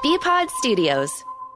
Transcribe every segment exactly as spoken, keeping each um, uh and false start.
B-Pod Studios.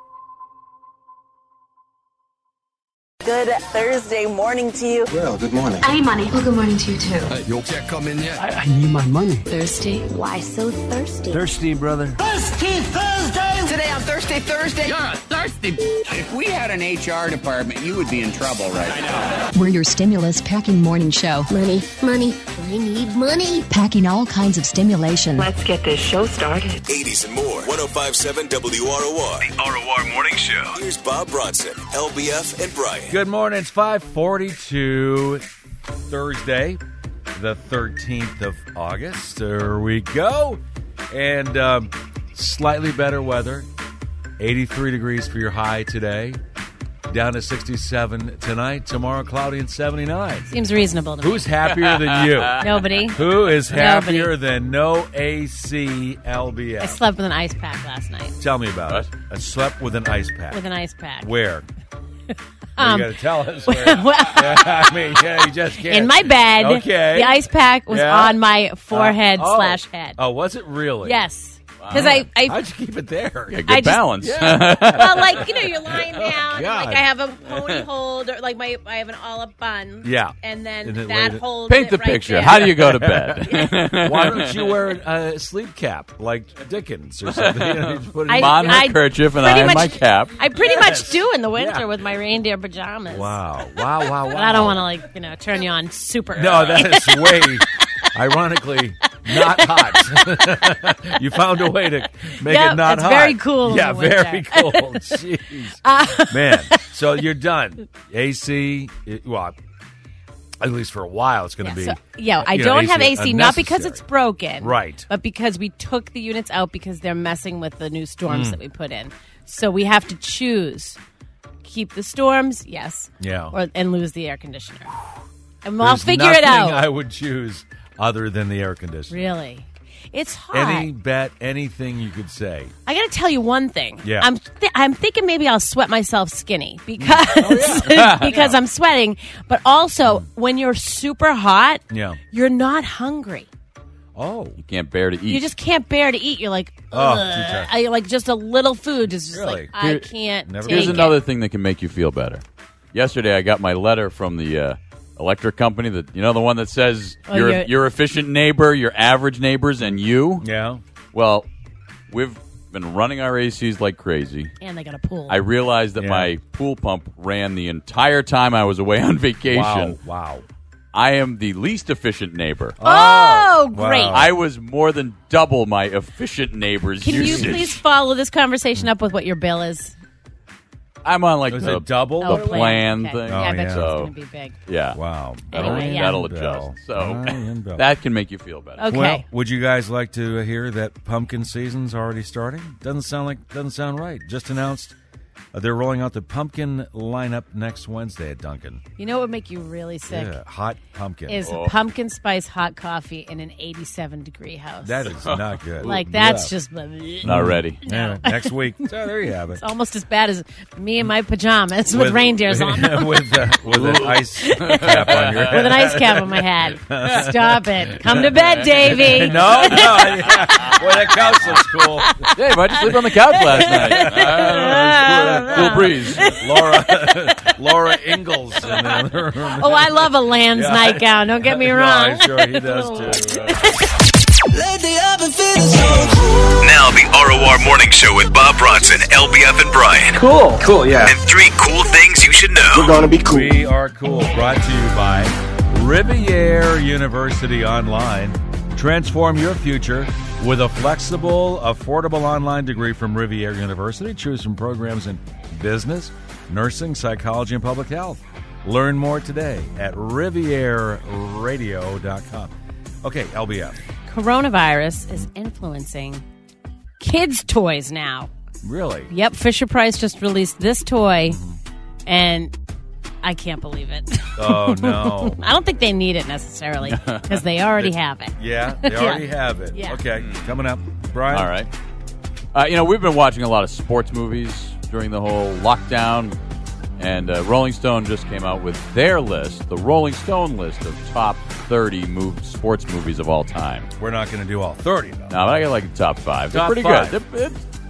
Good Thursday morning to you. Well, good morning. Hey, money. Well, good morning to you, too. Uh, your check come in yet? I, I need my money. Thirsty? Why so thirsty? Thirsty, brother. Thirsty Thursday! Today on Thirsty Thursday. You're a thirsty. If we had an H R department, you would be in trouble right now. We're your stimulus packing morning show. Money, money. I need money. Packing all kinds of stimulation. Let's get this show started. eighties and more. one oh five point seven W R O R. The R O R Morning Show. Here's Bob Bronson, L B F, and Brian. Good morning. It's five forty-two, Thursday, the thirteenth of August. There we go. And um, slightly better weather. eighty-three degrees for your high today. Down to sixty-seven tonight. Tomorrow, cloudy and seventy-nine. Seems reasonable to me. Who's happier than you? Nobody. Who is happier Nobody. than no A C L B F? I slept with an ice pack last night. Tell me about it. I slept with an ice pack. With an ice pack. Where? Um, you got to tell us where. well, yeah, I mean, yeah, you just can't. in my bed. Okay. The ice pack was Yeah. on my forehead Uh, oh. slash head. Oh, was it really? Yes. Because I, I, How'd you keep it there? Yeah, good I just- balance. Yeah. well, like, you know, you're lying down, and, God. like, I have a pony hold, or, like, my, I have an olive bun. Yeah. And then And it that laid it- holds Paint it the right picture. there. How do you go to bed? Why don't you wear a sleep cap like Dickens or something? You know, you just put it I- in- On I her kerchief and pretty I have much- my cap. I pretty Yes. much do in the winter Yeah. with my reindeer pajamas. Wow. Wow, wow, wow. But I don't want to, like, you know, turn you on super No, early. that is way, ironically, not hot. You found a way to make Yep, it not it's hot. very cool in Yeah, the winter. very cool. Jeez. Uh, Man, so you're done. A C, it- well, at least for a while, it's going to Yeah, be. so, yeah, I you know, don't have A C, not because unnecessary. it's broken. Right. But because we took the units out because they're messing with the new storms Mm. that we put in. So we have to choose. Keep the storms, yes. Yeah. Or, and lose the air conditioner. And I'll There's figure it nothing out. I would choose other than the air conditioner. Really? It's hot. Any bet, anything you could say. I got to tell you one thing. Yeah. I'm th- I'm thinking maybe I'll sweat myself skinny because Oh, because I'm sweating, but also when you're super hot, Yeah. you're not hungry. Oh. You can't bear to eat. You just can't bear to eat. You're like, Oh, ugh. too tough. I like just a little food is just Really? like I Here- can't Never- take Here's it. another thing that can make you feel better. Yesterday, I got my letter from the uh, electric company. That you know, the one that says Oh, your you're- your efficient neighbor, your average neighbors, and you. Yeah. Well, we've been running our A Cs like crazy. And they got a pool. I realized that Yeah. my pool pump ran the entire time I was away on vacation. Wow. Wow. I am the least efficient neighbor. oh, wow. great. I was more than double my efficient neighbor's Can you usage. please follow this conversation up with what your bill is? I'm on like Was the it double? the plan. plan Okay. thing. Yeah, I bet Oh, you it's yeah. going to be big. Yeah. Wow. That'll, Anyway, yeah. that'll Bell. adjust. So Brian Bell. that can make you feel better. Okay. Well, would you guys like to hear that pumpkin season's already starting? Doesn't sound like doesn't sound right. Just announced uh, they're rolling out the pumpkin lineup next Wednesday at Dunkin'. You know what would make you really sick? Yeah, hot pumpkin. Is Oh. pumpkin spice hot coffee in an eighty-seven degree house. That is not good. like that's Yeah. just bleh. Not ready. Yeah, next week. So there you have it. It's almost as bad as me in my pajamas with, reindeers on them. with uh, with an ice cap on your head. With an ice cap on my head. Stop it. Come to bed, Davey. No, no. Yeah. Boy, that couch looks cool. Dave, I just sleep on the couch last night. Uh, cool, cool breeze. Laura, Laura Ingalls in the other room. Oh, I love a Land's Yeah. nightgown. Don't get me No, wrong. I'm sure he does too. Uh, Now the R O R Morning Show with Bob Bronson, L B F, and Brian. Cool. Cool, yeah. And three cool things you should know. We're going to be cool. We are cool. Brought to you by Riviere University Online. Transform your future with a flexible, affordable online degree from Riviere University. Choose from programs in business, nursing, psychology, and public health. Learn more today at riviere radio dot com. Okay, L B F. Coronavirus is influencing kids' toys now. Really? Yep, Fisher-Price just released this toy, and I can't believe it. Oh, no. I don't think they need it necessarily, because they already have it. Yeah, they already Yeah. have it. Yeah. Okay, coming up. Brian? All right. Uh, you know, we've been watching a lot of sports movies during the whole lockdown, and uh, Rolling Stone just came out with their list, the Rolling Stone list of top thirty move, sports movies of all time. We're not going to do all thirty, though. Now, I got like the top five. They're Top pretty five. good. They're, it's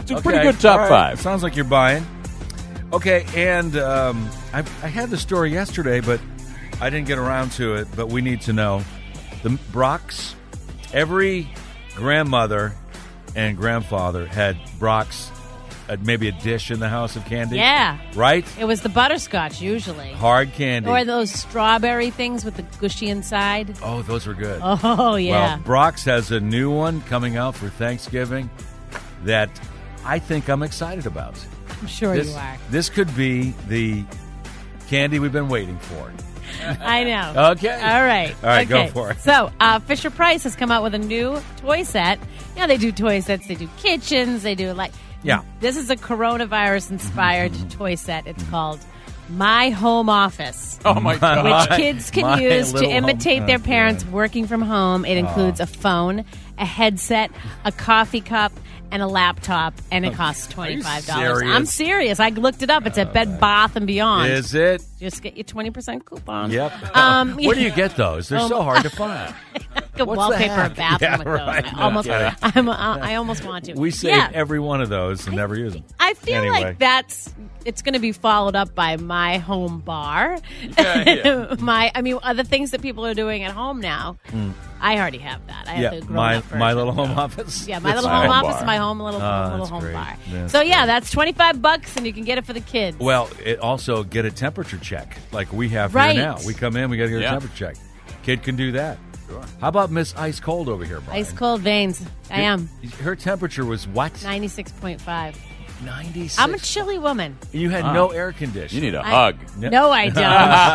It's a Okay. pretty good top All right. five. Sounds like you're buying. Okay, and um, I, I had the story yesterday, but I didn't get around to it. But we need to know the Brock's. Every grandmother and grandfather had Brock's, uh, maybe a dish in the house of candy. Yeah. Right? It was the butterscotch usually. Hard candy. Or those strawberry things with the gushy inside. Oh, those were good. Oh, yeah. Well, Brock's has a new one coming out for Thanksgiving that I think I'm excited about. I'm sure this, you are. This could be the candy we've been waiting for. I know. Okay. All right. All right, okay. go for it. So, uh, Fisher Price has come out with a new toy set. You know, they do toy sets. They do kitchens. They do, like... Yeah. This is a coronavirus-inspired toy set. It's called My Home Office. Oh, my God. Which kids can My use to little imitate home- their oh, parents God. working from home. It includes a phone, a headset, a coffee cup, and a laptop, and it costs twenty-five dollars. serious? I'm serious. I looked it up. It's at Bed Bath and Beyond. Is it? Just get your twenty percent coupon. Yep. Um, Where do you get those? They're so hard to find. a What's wallpaper the a heck? bathroom Yeah, with those. right. I No almost, kidding. I'm, uh, I almost want to. We save yeah. every one of those and never use them. I feel Anyway. like that's it's going to be followed up by My Home Bar. Yeah, yeah. my, I mean, other things that people are doing at home now. I already have that. I have Yeah, the grown my up version. my little home office. Yeah, my That's little my home home office, bar. my home little Oh, little that's home great. bar. That's so yeah, that's twenty five bucks, and you can get it for the kids. Well, it also get a temperature check like we have Right. here now. We come in, we got to get Yeah. a temperature check. Kid can do that. Sure. How about Miss Ice Cold over here, Brian? Ice cold veins. I am Her temperature was what? ninety six point five. ninety-six. I'm a chilly woman. You had Wow. no air conditioning. You need a I- hug. No, I don't.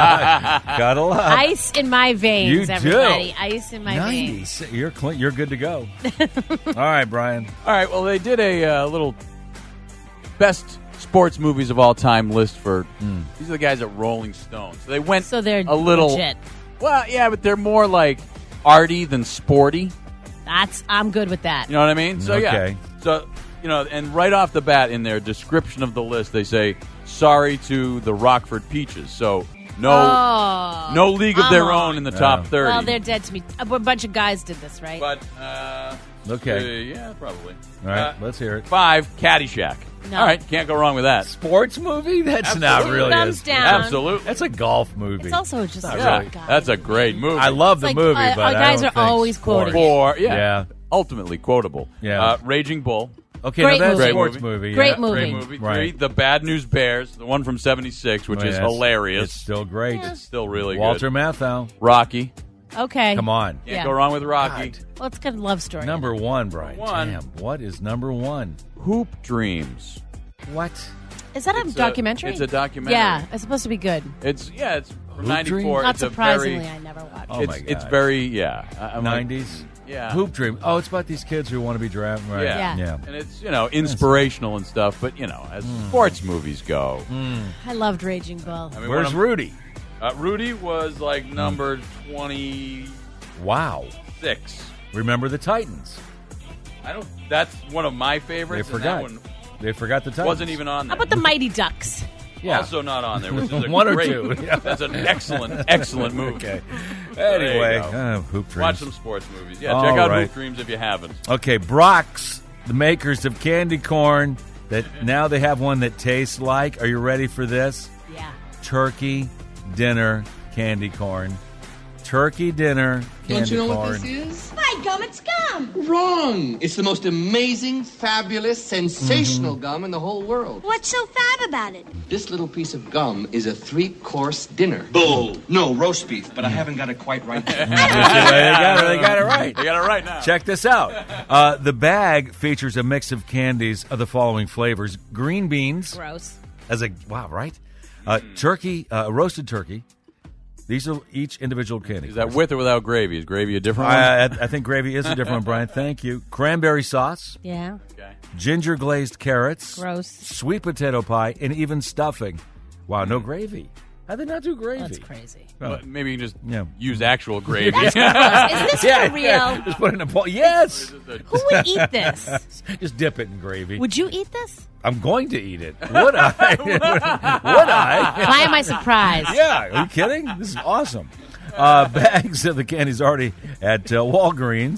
Gotta love. Ice in my veins, You do. everybody. Ice in my veins. ninety-six. You're clean. You're good to go. All right, Brian. All right, well, they did a uh, little best sports movies of all time list for these are the guys at Rolling Stone. So they went So they're a little legit. Well, yeah, but they're more like arty than sporty. That's I'm good with that. You know what I mean? So Okay. yeah. So you know, and right off the bat in their description of the list, they say sorry to the Rockford Peaches. So no, Oh, no league of come their on. own in the top Oh. thirty. Well, they're dead to me. A b- bunch of guys did this, right? but uh, Okay. uh, yeah, probably. All right, Uh, let's hear it. Five, Caddyshack. No. All right, can't go wrong with that. Sports movie? That's not Absolutely. really. Thumbs a- down. Absolutely. That's a golf movie. It's also just Not a Yeah, really. guy. that's a great movie. I love the Like, movie, uh, but our I guys don't are think always sports. quoting. For yeah, Yeah. ultimately quotable. Yeah. Uh, Raging Bull. Okay, Great now that's movie. a sports Great movie. Great yeah. movie. Great movie. Three, Right. The Bad News Bears, the one from seventy-six, which Oh, is yes. hilarious. It's still great. It's still really Walter good. Matthau. Rocky. Okay. Come on. Can't Yeah. go wrong with Rocky. God. Well, it's a good love story. Number one, Brian. One. Damn, what is number one? Hoop Dreams. What? Is that a It's a- documentary? it's a documentary. Yeah, it's supposed to be good. It's yeah, it's from Hoop ninety-four. Not It's a surprisingly, very, I never watched. Oh, it. it's my it's God. very yeah. I- I'm like- nineties? yeah. Hoop Dream. Oh, it's about these kids who want to be drafted. Right. Yeah. Yeah. And it's, you know, inspirational and stuff, but, you know, as Hmm. sports movies go. I loved Raging Bull. I mean, Where's one of- Rudy? Uh, Rudy was like number twenty-six. Wow. Remember the Titans. I don't. That's one of my They favorites. and forgot. That one They forgot the Titans. wasn't even on How there. about the Mighty Ducks? Yeah. Also not on there, which is a One or great, two. Yeah. That's an excellent, excellent movie. Okay. There you Anyway, go. uh, Hoop Dreams. Watch some sports movies. Yeah, All check out right. Hoop Dreams if you haven't. Okay, Brock's, the makers of candy corn, that now they have one that tastes like. Are you ready for this? Yeah. Turkey dinner candy corn. Turkey dinner candy Don't you know corn. what this is? My gum, it's gum. Wrong. It's the most amazing, fabulous, sensational gum in the whole world. What's so fab about it? This little piece of gum is a three-course dinner. Bull. No, roast beef, but I haven't got it quite right yet. they, got it, they got it right. You got it right now. Check this out. Uh, the bag features a mix of candies of the following flavors: green beans, Gross. as a wow, right? Uh, turkey, uh, roasted turkey. These are each individual candy. Is that with or without gravy? Is gravy a different one? I, I, I think gravy is a different one, Brian. Thank you. Cranberry sauce, Yeah. Okay. ginger glazed carrots, Gross. sweet potato pie, and even stuffing. Wow, no gravy. How did they not do gravy? That's crazy. Well, maybe you can just Yeah. use actual gravy. Is this Yeah, for real? yeah. Just put it in a bowl. Yes. Who would eat this? Just dip it in gravy. Would you eat this? I'm going to eat it. Would I? Would I? Why am I surprised? Yeah. Are you kidding? This is awesome. Uh, bags of the candies already at uh, Walgreens.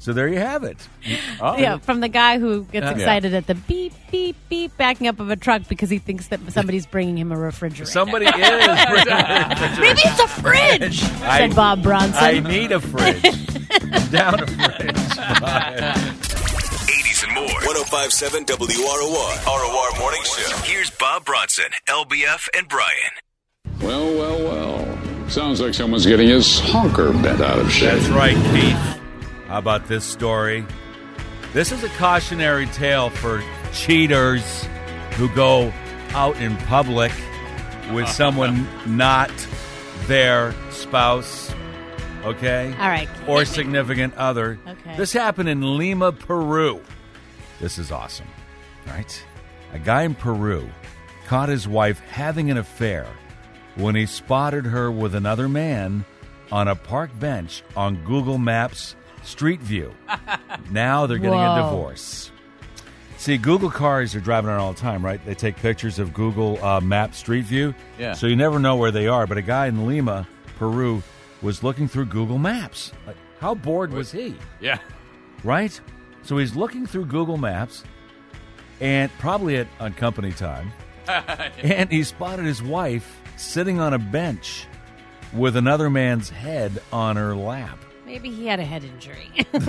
So there you have it. Oh. Yeah, from the guy who gets Yeah. excited at the beep, beep, beep backing up of a truck because he thinks that somebody's bringing him a refrigerator. Somebody is bringing a refrigerator. Maybe it's a fridge, I- said Bob Bronson. I need a fridge. Down a fridge. eighties and more. ten fifty-seven W R O R. R O R Morning Show. Here's Bob Bronson, L B F, and Brian. Well, well, well. Sounds like someone's getting his honker bent out of shape. That's right, Keith. How about this story? This is a cautionary tale for cheaters who go out in public with someone not their spouse, okay? All right. Or hit me. significant other. Okay. This happened in Lima, Peru. This is awesome, right? A guy in Peru caught his wife having an affair when he spotted her with another man on a park bench on Google Maps Street View. Now they're getting Whoa. a divorce. See, Google cars are driving around all the time, right? They take pictures of Google uh, Maps Street View. Yeah. So you never know where they are. But a guy in Lima, Peru, was looking through Google Maps. Like, how bored was he? Yeah. Right? So he's looking through Google Maps, and probably at on company time, and he spotted his wife sitting on a bench with another man's head on her lap. Maybe he had a head injury.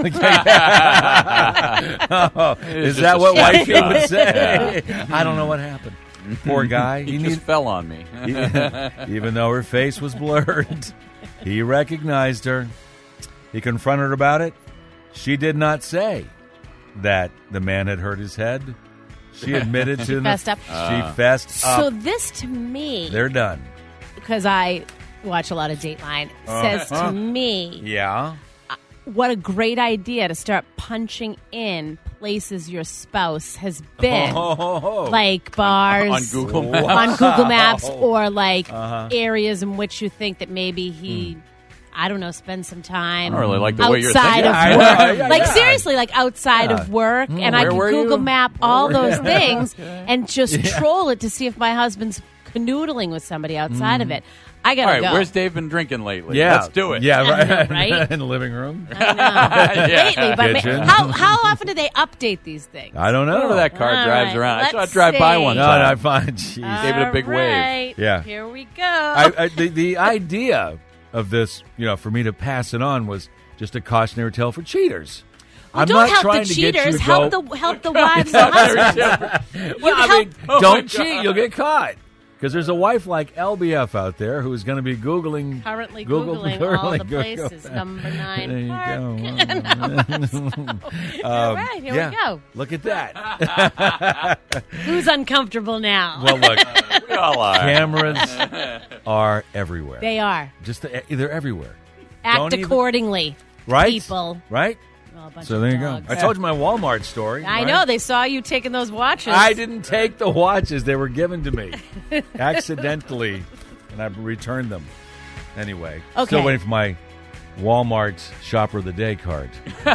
Oh, is that what wifey would say? I don't know what happened. Poor guy. He, He just need- fell on me. Even though her face was blurred, he recognized her. He confronted her about it. She did not say that the man had hurt his head. She admitted to She the- fessed up. She fessed So up. this to me, They're done. because I watch a lot of Dateline, says Uh-huh. to me, Yeah. what a great idea to start punching in places your spouse has been. Oh. Like bars On Google Maps. on Google Maps, or like Uh-huh. areas in which you think that maybe he, I don't know, spend some time I don't really like the way you're outside thinking. of Yeah, work. yeah, yeah, like yeah. seriously, like outside Yeah. of work, Mm, and I where can were Google you? Map all Where were those you? things and just troll it to see if my husband's canoodling with somebody outside of it. I All gotta right, go. where's Dave been drinking lately? Yeah. Let's do it. Yeah, I right. know, right? In the living room. I know. Yeah. Lately, but Kitchen. ma- how how often do they update these things? I don't know. Whenever that car All drives right, around. I saw it let's drive by see. one No, time. no, I'm fine. Jeez. Gave it a big All wave. right, Yeah. Here we go. I, I, the, the idea of this, you know, for me to pass it on was just a cautionary tale for cheaters. Well, I'm don't not help trying the to get you cheaters. to Help go, the help the wives and husbands. Well, I help- mean, Oh, my don't God. cheat. You'll get caught. Because there's a wife like L B F out there who is going to be Googling. Currently Google, Googling all the Google- places. Number nine There you park. go. All right, here yeah. we go. Look at that. Who's uncomfortable now? Well, look, We all are. cameras are everywhere. they are. Just the, they're everywhere. Act Don't even- accordingly, Right? people. Right? Well, a bunch So of there you dogs. go. I told you my Walmart story. I right? know they saw you taking those watches. I didn't take the watches. They were given to me accidentally, and I returned them. Anyway, Okay. still waiting for my Walmart Shopper of the Day card.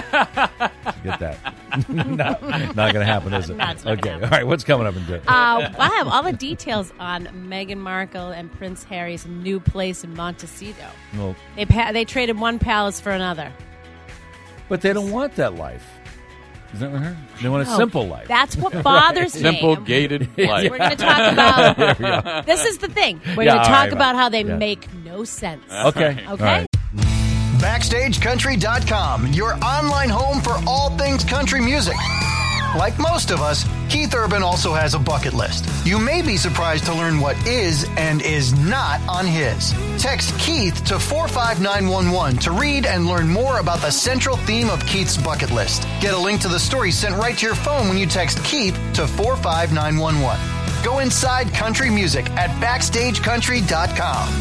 Get that. not not going to happen, is it? Not gonna Okay. happen. All right. What's coming up in day? Uh, I have all the details on Meghan Markle and Prince Harry's new place in Montecito. Well, They pa- they traded one palace for another. but they don't want that life. Is that what I heard? They want a No, simple life. That's what bothers me. Simple gated life. We're going to talk about. This is the thing. We're Yeah, going to all talk right, about right. how they Yeah. make no sense. Okay. Okay. All right. Backstage Country dot com, your online home for all things country music. Like most of us, Keith Urban also has a bucket list. You may be surprised to learn what is and is not on his. Text Keith to four five nine one one to read and learn more about the central theme of Keith's bucket list. Get a link to the story sent right to your phone when you text Keith to four five nine one one. Go inside country music at backstage country dot com.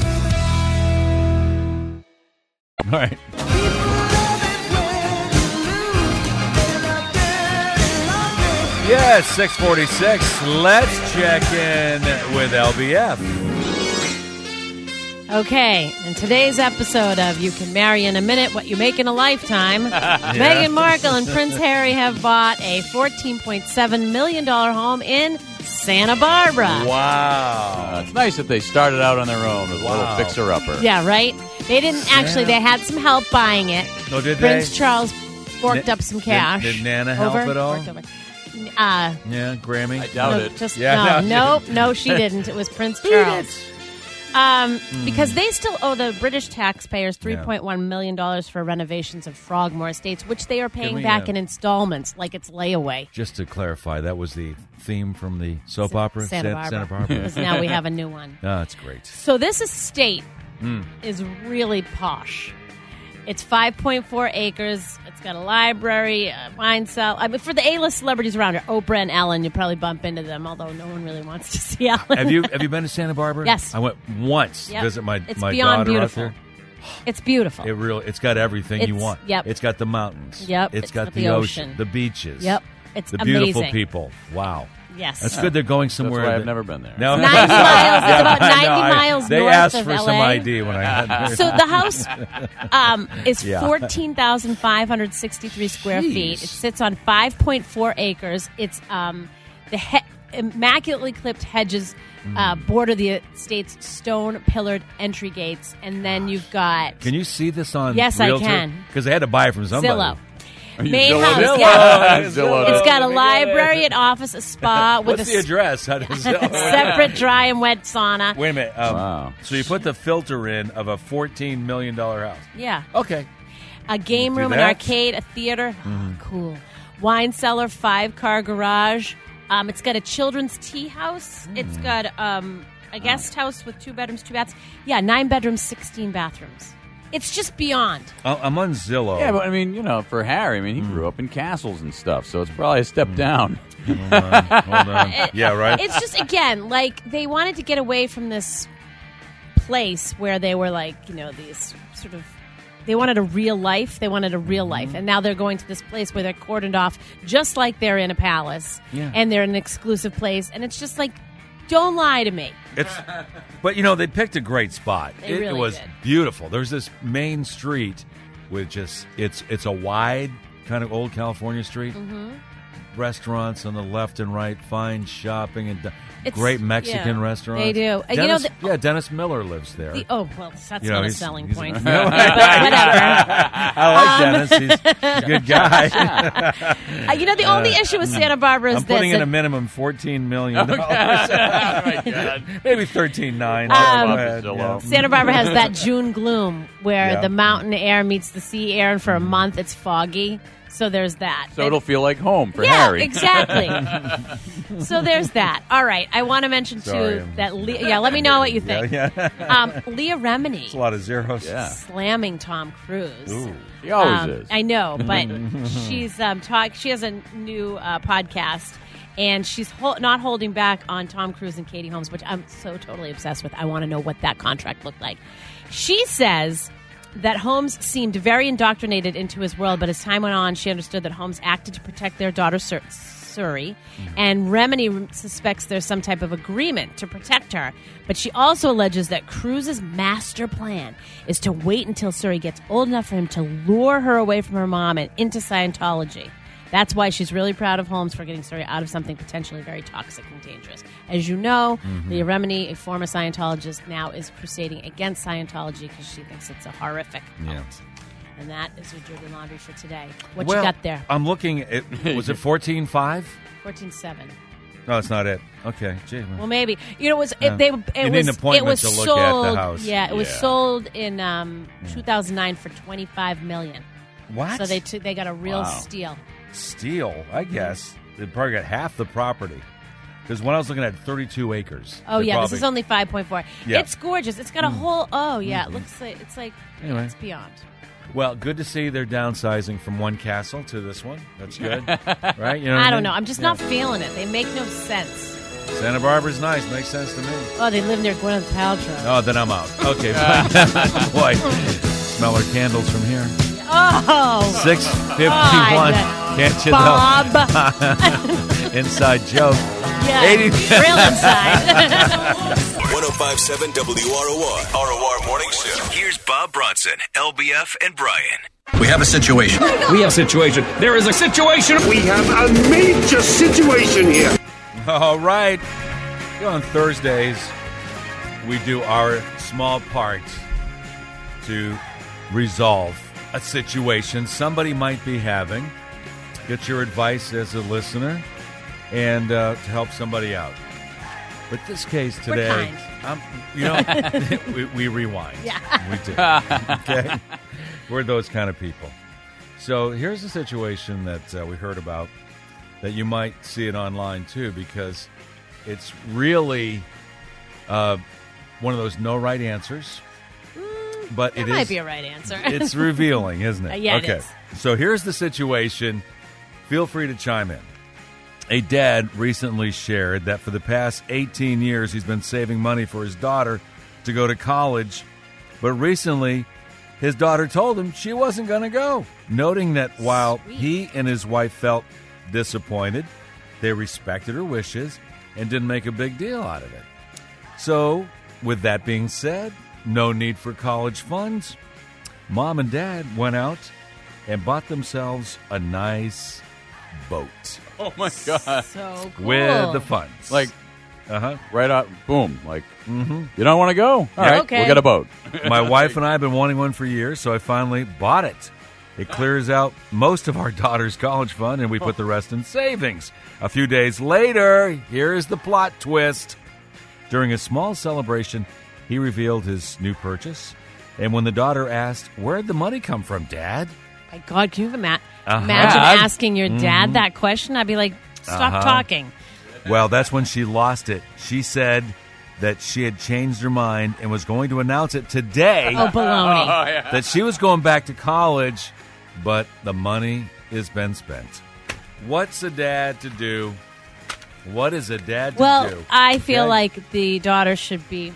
All right. Yes, six forty-six. Let's check in with L B F. Okay, in today's episode of You Can Marry in a Minute What You Make in a Lifetime, Meghan Markle and Prince Harry have bought a fourteen point seven million dollars home in Santa Barbara. Wow. Uh, it's nice that they started out on their own with a Wow. little fixer-upper. Yeah, right? They didn't actually, they had some help buying it. No, did Prince they? Charles forked Na- up some cash. Did, did Nana help over, at all? forked over. Uh, Yeah, Grammy. I doubt no, it. Just, Yeah, no, no. no, no, she didn't. It was Prince Charles. Um, Because they still owe the British taxpayers three point one million dollars for renovations of Frogmore Estates, which they are paying we, back uh, in installments, like it's layaway. Just to clarify, that was the theme from the soap opera Santa San- Barbara. Santa Barbara. Because now we have a new one. Oh, that's great. So this estate Mm. is really posh. It's five point four acres. It's got a library, a wine cell. I mean, for the A-list celebrities around here, Oprah and Ellen, you probably bump into them, although no one really wants to see Ellen. Have you have you been to Santa Barbara? Yes. I went once Yep. to visit my It's my beyond daughter beautiful. out there. It's beautiful. It really it's got everything you It's- want. yep. It's got the mountains. Yep. It's It's got got the, the ocean, ocean. the beaches. Yep. It's the beautiful amazing. people. Wow. Yes. That's good. They're going somewhere. That's why I've that- never been there. No, ninety miles. It's Yeah, about I ninety know. I- miles They north asked of for L A. some I D when I got there. So the house um, is Yeah. fourteen thousand five hundred sixty-three square Jeez. feet. It sits on five point four acres. It's um, the he- immaculately clipped hedges uh, Mm. border the estate's stone pillared entry gates, and then you've got Can you see this on Yes, I Realtor? can. Because they had to buy it from somebody. Zillow. You Main Zillow house, it? yeah. Zillow It's it. got a library, an office, a spa with What's a the address? How does Zillow- separate dry and wet sauna. Wait a minute. Um, Wow. So you put the filter in of a fourteen million dollars house. Yeah. Okay. A game Do room, an that? arcade, a theater. Mhm. Oh, cool. Wine cellar, five car garage. Um, it's got a children's tea house. It's got um, a guest house with two bedrooms, two baths. Yeah, nine bedrooms, sixteen bathrooms. It's just beyond. I- I'm on Zillow. Yeah, but I mean, you know, for Harry, I mean, he grew up in castles and stuff, so it's probably a step down. Hold on. Hold on. It- Yeah, right? It's just, again, like they wanted to get away from this place where they were like, you know, these sort of. They wanted a real life. They wanted a real life. And now they're going to this place where they're cordoned off just like they're in a palace. Yeah. And they're in an exclusive place. And it's just like, don't lie to me. It's, but you know, they picked a great spot. They it really was did. beautiful. There's this main street with just it's it's a wide kind of old California street. Mm-hmm. Restaurants on the left and right, fine shopping and It's- great Mexican yeah, restaurants. they do. Uh, you know, Dennis, the- yeah, Dennis Miller lives there. The, oh, well, that's You know, not a he's- selling he's- point. No, but whatever. I like Um, Dennis. He's a good guy. Uh, you know, the only Uh, issue with Santa Barbara is I'm this. putting in that- a minimum fourteen million dollars. Oh, my God. Maybe thirteen nine. Um, Santa Barbara has that June gloom where Yeah. the mountain air meets the sea air, and for a month it's foggy. So there's that. So it'll feel like home for yeah, Harry. exactly. So there's that. All right. I want to mention Sorry, too I'm- that. Le- yeah, let me know what you Yeah, think. yeah. Um, Leah Remini It's a lot of zeros. Yeah. slamming Tom Cruise. Ooh. He always Um, is. I know, but she's um, talk. She has a new uh, podcast, and she's hol- not holding back on Tom Cruise and Katie Holmes, which I'm so totally obsessed with. I want to know what that contract looked like. She says that Holmes seemed very indoctrinated into his world, but as time went on, she understood that Holmes acted to protect their daughter, Sur- Suri, and Remini suspects there's some type of agreement to protect her. But she also alleges that Cruise's master plan is to wait until Suri gets old enough for him to lure her away from her mom and into Scientology. That's why she's really proud of Holmes for getting Suri out of something potentially very toxic and dangerous. As you know, Mm-hmm. Leah Remini, a former Scientologist, now is crusading against Scientology because she thinks it's a horrific cult. Yeah. And that is your dirty laundry for today. What well, you got there? I'm looking at, was it fourteen five? fourteen seven. No, it's not it. Okay. Gee, well, Well, maybe. You know, it was Yeah. it, they it You need was an appointment it was to look sold. at the house. Yeah, it was Yeah. sold in um, two thousand nine for twenty-five million. what? So they t- they got a real Wow. steal. Steal, I guess. They probably got half the property. Because when I was looking at thirty-two acres. Oh they yeah, probably- this is only five point four. Yeah. It's gorgeous. It's got a whole. Oh yeah, it looks like it's like Anyway. it's beyond. Well, good to see they're downsizing from one castle to this one. That's good. Right? You know what I I don't mean? know. I'm just Yeah. not feeling it. They make no sense. Santa Barbara's nice. Makes sense to me. Oh, they live near Gwyneth Paltrow. Oh, then I'm out. Okay. Boy, smell our candles from here. Oh, six fifty-one. God. Can't you Bob. know? Inside joke. Yeah, eighty real inside. one oh five point seven W R O R. R O R Morning Show. Here's Bob Bronson, L B F, and Brian. We have a situation. We have a situation. There is a situation. We have a major situation here. All right. You know, on Thursdays, we do our small part to resolve a situation somebody might be having. Get your advice as a listener and uh, to help somebody out. But this case today, um, you know, we, we rewind. Yeah. We do. Okay? We're those kind of people. So here's a situation that uh, we heard about that you might see it online too, because it's really uh, one of those no right answers. Mm, but that it might is, be a right answer. It's revealing, isn't it? Uh, yeah, okay. it is. So here's the situation. Feel free to chime in. A dad recently shared that for the past eighteen years he's been saving money for his daughter to go to college, but recently his daughter told him she wasn't going to go, noting that while Sweet. he and his wife felt disappointed, they respected her wishes and didn't make a big deal out of it. So, with that being said, no need for college funds. Mom and Dad went out and bought themselves a nice boat. Oh, my God. So cool. With the funds. Like, uh-huh. right out, boom. Like, mm-hmm. you don't want to go? All right, okay. we'll get a boat. My wife and I have been wanting one for years, so I finally bought it. It clears out most of our daughter's college fund, and we put the rest in savings. A few days later, here's the plot twist. During a small celebration, he revealed his new purchase. And when the daughter asked, where'd the money come from, Dad? My God, can you ima- Uh-huh. imagine asking your dad Mhm. that question? I'd be like, stop Uh-huh. talking. Well, that's when she lost it. She said that she had changed her mind and was going to announce it today. Oh, baloney. Oh, yeah. That she was going back to college, but the money has been spent. What's a dad to do? What is a dad to Well, do? I feel Okay? like the daughter should be.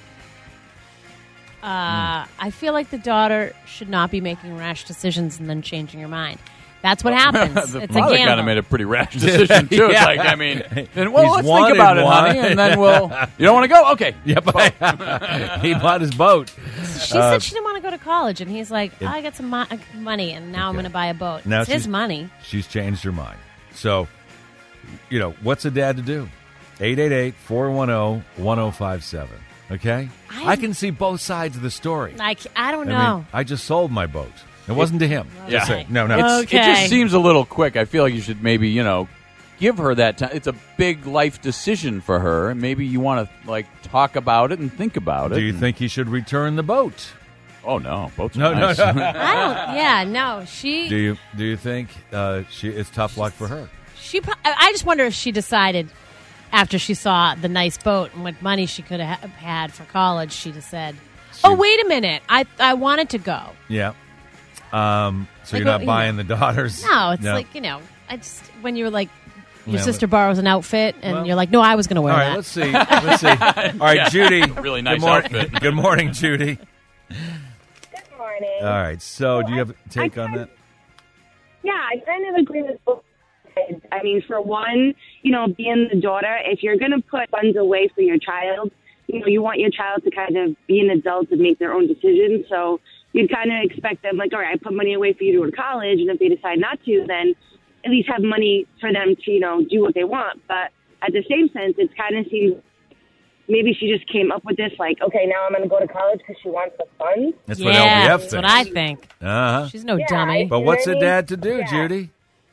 Uh, I feel like the daughter should not be making rash decisions and then changing her mind. That's what happens. The It's a father gamble. kind of made a pretty rash decision, too. It's Yeah. like, I mean, then, well, He's let's think wanted about it, one. honey, and then we'll... You don't want to go? Okay. Yep. He bought his boat. She Uh, said she didn't want to go to college, and he's like, oh, I got some mo- money, and now I'm going to buy a boat. Now It's his she's- money. She's changed her mind. So, you know, what's a dad to do? eight eight eight, four one zero, one zero five seven. Okay? I- I can see both sides of the story. Like, I don't I know. mean, I just sold my boat. It wasn't to him. Yeah. Just saying. No, no. It's, Okay. It just seems a little quick. I feel like you should maybe, you know, give her that time. It's a big life decision for her, and maybe you want to, like, talk about it and think about it. Do you and- think he should return the boat? Oh, no. Boats are No, nice. no, no. I don't. Yeah, no. She. Do you do you think uh, she it's tough luck for her? She. pro- I I just wonder if she decided after she saw the nice boat and what money she could have had for college, she just said, "Oh, wait a minute. I I wanted to go." Yeah. Um, so Like, you're well, not you buying know. the daughters? No, it's like you know. I just when you were like. Your Yeah, sister but- borrows an outfit, and Well- you're like, "No, I was going to wear All right, that." let's see. Let's see. All right, Yeah. Judy. Really nice good mor- outfit. Good morning, Judy. Good morning. All right. So, do you have a take on that? Yeah, I kind of agree with both sides. I mean, for one, you know, being the daughter, if you're going to put funds away for your child, you know, you want your child to kind of be an adult and make their own decisions. So you'd kind of expect them, like, all right, I put money away for you to go to college, and if they decide not to, then at least have money for them to, you know, do what they want. But at the same sense, it kind of seems maybe she just came up with this, like, okay, now I'm going to go to college because she wants the funds. That's yeah, what L B F that's thinks. what I think. Uh-huh. She's no Yeah, dummy. But what's a Really? dad to do, Yeah. Judy?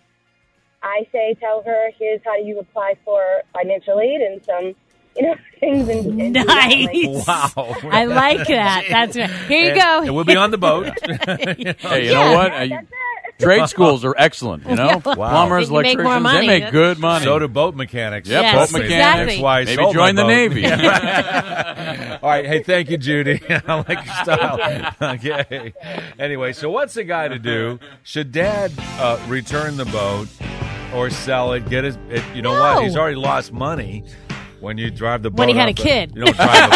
I say tell her, here's how you apply for financial aid and some, you know, things. And, and do that. Nice. Like, Wow. I like that. That's right. Here you And- go. And we'll be on the boat. Hey, you Yeah. know what? Uh, you- trade schools are excellent, you know? Wow. Plumbers, They make more electricians, money. they make That's- good money. So do boat mechanics. Yep, Yes, boat mechanics. exactly. That's why I Maybe sold join my the boat. Navy. All right. Hey, thank you, Judy. I like your style. Okay. Anyway, so what's the guy to do? Should Dad uh, return the boat or sell it? Get his. It, you know No. what? He's already lost money. When you drive the boat When he had off a the- kid. you don't drive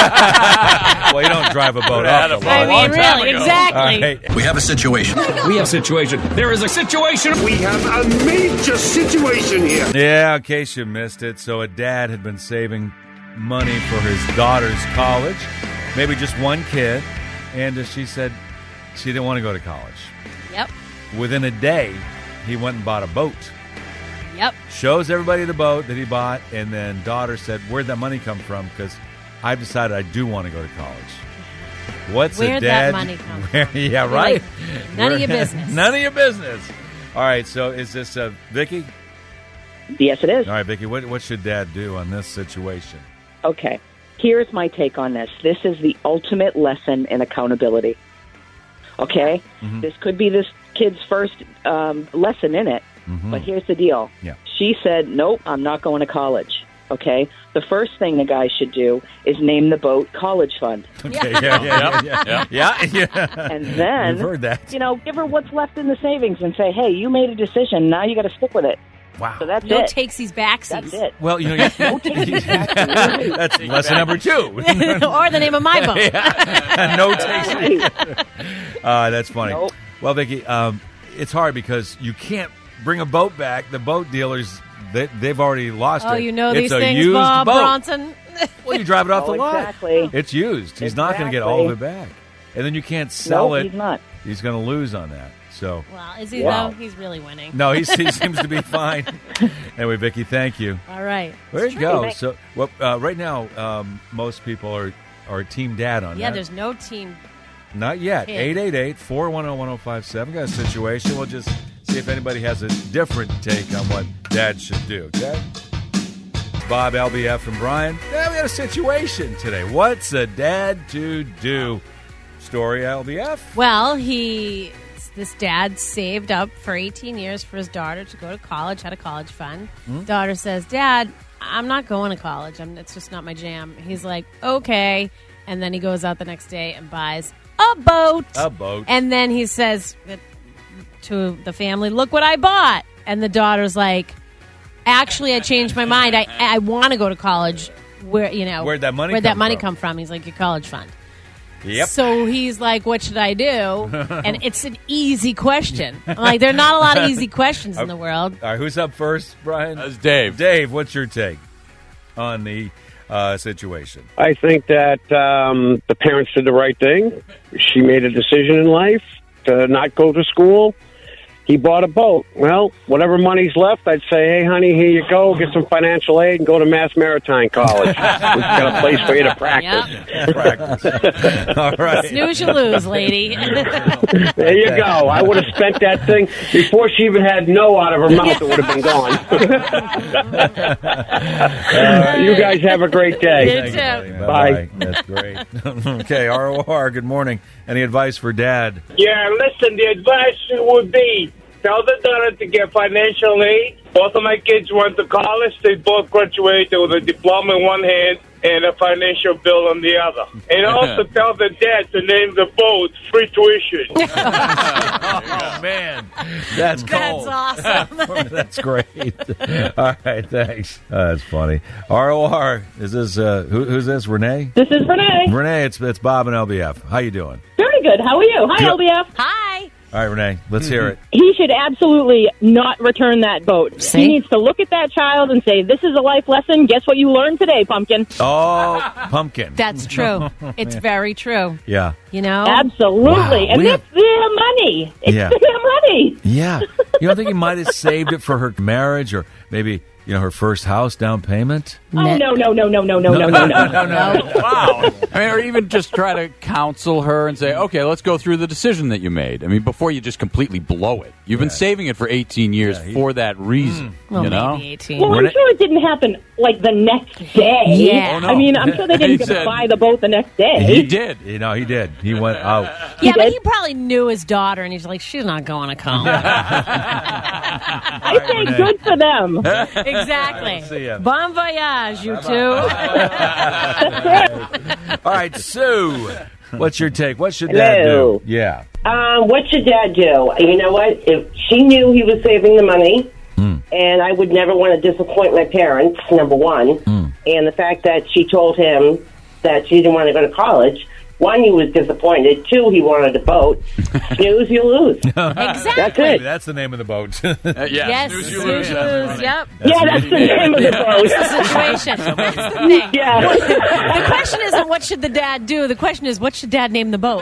a, well, you don't drive a boat Had off a the I long boat. mean, time really, ago. exactly. All right. We have a situation. We have a situation. There is a situation. We have a major situation here. Yeah, in case you missed it. So a dad had been saving money for his daughter's college, maybe just one kid, and uh, she said she didn't want to go to college. Yep. Within a day, he went and bought a boat. Yep. Shows everybody the boat that he bought, and then daughter said, where'd that money come from? Because I've decided I do want to go to college. What's Where'd a dad? that money come Where, yeah, You're right. like, none of your business. None of your business. All right. So is this uh, Vicky? Yes, it is. All right, Vicky. What what should Dad do on this situation? Okay. Here's my take on this. This is the ultimate lesson in accountability. Okay? Mm-hmm. This could be this kid's first um, lesson in it, mm-hmm. but here's the deal. Yeah. She said, nope, I'm not going to college. Okay? The first thing the guy should do is name the boat College Fund. Okay, yeah, yeah, yeah, yeah, yeah, yeah. And then, We've heard that. you know, give her what's left in the savings and say, hey, you made a decision. Now you got to stick with it. Wow. So that's No it. takesies backsies. That's it. Well, you know, you, No takesies backsies. that's lesson number two. Or the name of my boat. Yeah. No takesies. Uh, that's funny. Nope. Well, Vicky, um, it's hard because you can't bring a boat back. The boat dealers, they, they've already lost Oh, it. you know it's these a things, used Bob boat. Bronson. Well, you drive it off Oh, the lot. exactly. It's used. He's not going to get all of it back. And then you can't sell No, it. he's not. He's going to lose on that. So, Well, is he, Wow. though? He's really winning. no, he's, he seems to be fine. Anyway, Vicky, thank you. All right. There It's you true. go. So, well, uh, right now, um, most people are, are Team Dad on Yeah, that. there's no team. Not yet. Kid. eight eight eight, four one zero, one zero five seven. Got a situation. We'll just see if anybody has a different take on what Dad should do. Okay? Bob, L B F, and Brian. Yeah, we had a situation today. What's a dad to do? Story, L B F? Well, he, this dad saved up for eighteen years for his daughter to go to college, had a college fund. Hmm? Daughter says, Dad, I'm not going to college. I'm, it's just not my jam. He's like, okay. And then he goes out the next day and buys a boat. A boat. And then he says to the family, look what I bought. And the daughter's like, actually, I changed my mind. I I want to go to college. Where, you know, Where'd that money where'd come that money from? come from? He's like, your college fund. Yep. So he's like, what should I do? And it's an easy question. I'm like, there are not a lot of easy questions in the world. All right, who's up first, Brian? That's Dave. Dave, what's your take on the uh, situation? I think that um, the parents did the right thing. She made a decision in life to not go to school. He bought a boat. Well, whatever money's left, I'd say, hey, honey, here you go. Get some financial aid and go to Mass Maritime College. We've got a place for you to practice. Yep. Practice. All right. Snooze, you lose, lady. There you go. I would have spent that thing before she even had no out of her mouth. It would have been gone. uh, you guys have a great day. You too. Bye. That's great. Okay, R O R, good morning. Any advice for Dad? Yeah, listen, the advice would be tell the daughter to get financial aid. Both of my kids went to college. They both graduated with a diploma in one hand and a financial bill on the other. And also tell the dad to name the boat free tuition. Oh, man. That's cold. That's awesome. That's great. All right, thanks. Uh, that's funny. R O R, is this, uh, who, who's this, Renee? This is Renee. Renee, it's, it's Bob and L B F. How you doing? Very good. How are you? Hi, Good. L B F. Hi. All right, Renee, let's hear it. He should absolutely not return that boat. See? He needs to look at that child and say, this is a life lesson. Guess what you learned today, pumpkin? Oh, pumpkin. That's true. It's very true. Yeah. You know? Absolutely. Wow. And We it's their money. It's Yeah. their money. Yeah. You don't think he might have saved it for her marriage or maybe, you know, her first house down payment? Oh, no, no, no, no, no, no, no, no, no. Wow. I mean, or even just try to counsel her and say, okay, let's go through the decision that you made. I mean, before you just completely blow it. You've been saving it for eighteen years Yeah, he- for that reason. Well, you know? maybe eighteen. Well, I'm Renee- sure it didn't happen, like, the next day. Yeah. Oh, no. I mean, I'm sure they He didn't said- buy the boat the next day. He did. You know, he did. He went out. Yeah, but did? he probably knew his daughter, and he's like, she's not going to college. I say Renee. good for them. Exactly. See ya. Bon voyage, you two. All right, Sue, what's your take? What should Hello. Dad do? Yeah. Um, what should Dad do? You know what? If she knew he was saving the money, Mm. and I would never want to disappoint my parents, number one, Mm. and the fact that she told him that she didn't want to go to college, one, he was disappointed. Two, he wanted a boat. Snooze, you lose. Exactly. That's it. That's the name of the boat. Uh, yeah. Yes, Snooze, you snooze, lose. you That's lose. right. Yep. Yeah, that's the name of the boat. That's the situation. That's the thing. Yeah. The question isn't what should the dad do. The question is what should dad name the boat.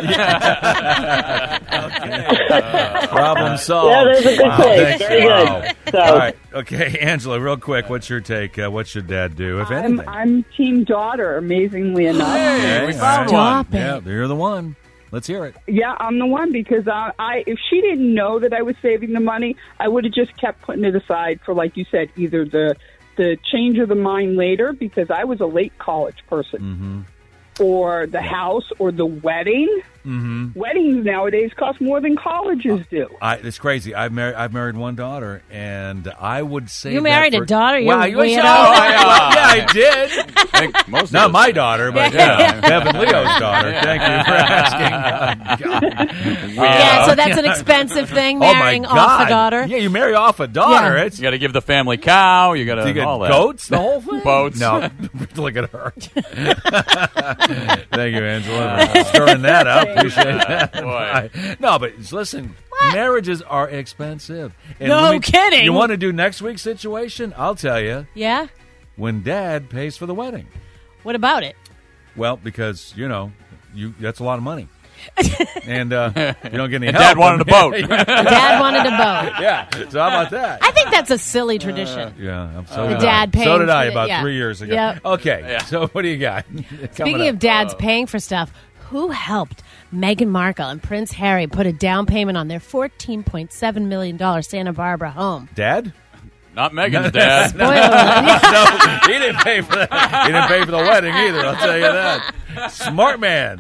Problem solved. Yeah, that's a good Wow, point. thanks. Very Wow. good. So, All right. Okay, Angela, real quick, what's your take? Uh, what should Dad do, if I'm, anything? I'm team daughter, amazingly enough. Hey, we found Stop one. it. Yeah, you're the one. Let's hear it. Yeah, I'm the one because I, I, if she didn't know that I was saving the money, I would have just kept putting it aside for, like you said, either the the change of the mind later because I was a late college person, mm-hmm. or the house, or the wedding. Mm-hmm. Weddings nowadays cost more than colleges do. I, it's crazy. I've married. I've married one daughter, and I would say You that married for, a daughter? You're Wow, a you weirdo. know, I, well, yeah, I did. I think most of Not us- my daughter, but yeah, Devin Leo's daughter. Thank you for asking. Uh, Yeah, so that's an expensive thing, Oh, my marrying God. off a daughter. Yeah, you marry off a daughter. Yeah. It's You got to give the family cow. You got Do you to get all that. goats, the whole thing? Boats. No, look at her. Thank you, Angela, for stirring that up. Appreciate that. Boy. No, but listen, marriages are expensive. And No let me- kidding. You want to do next week's situation? I'll tell you. Yeah? When Dad pays for the wedding. What about it? Well, because, you know, you that's a lot of money. And uh, you don't get any And help. Dad wanted a boat. Dad wanted a boat. Yeah, so how about that? I think that's a silly tradition. Yeah, I'm so The did dad I. paying So did I for the- about yeah. three years ago. Yep. Okay, Yeah. so what do you got? Speaking Coming of up. dads paying for stuff, who helped Meghan Markle and Prince Harry put a down payment on their fourteen point seven million dollars Santa Barbara home? Dad? Not Megan's dad. Spoiler alert. No, he didn't pay for that. He didn't pay for the wedding either, I'll tell you that. Smart man.